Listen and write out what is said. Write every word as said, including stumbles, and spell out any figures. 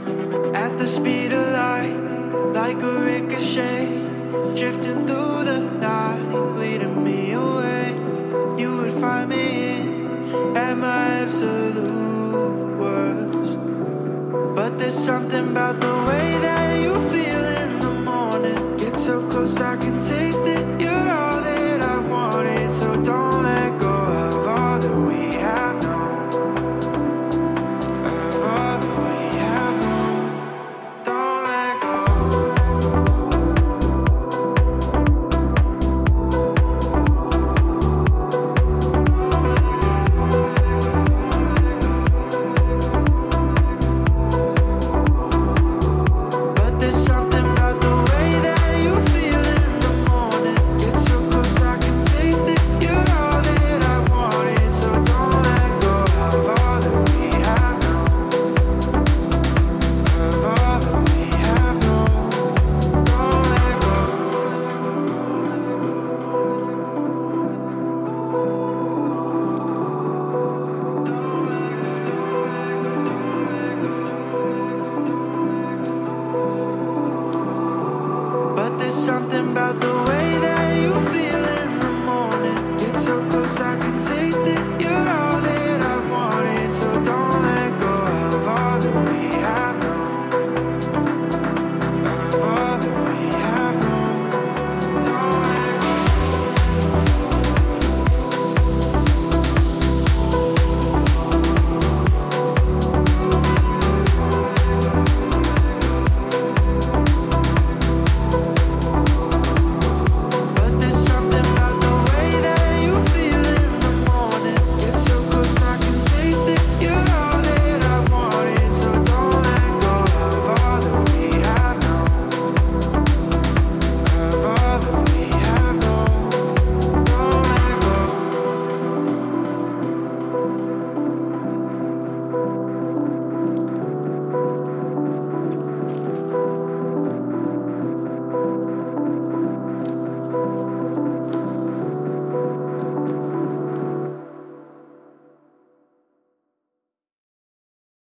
At the speed of light, like a ricochet, drifting through the night, leading me away. You would find me at my absolute worst. But there's something about the way that you feel in the morning. Get so close I can taste it.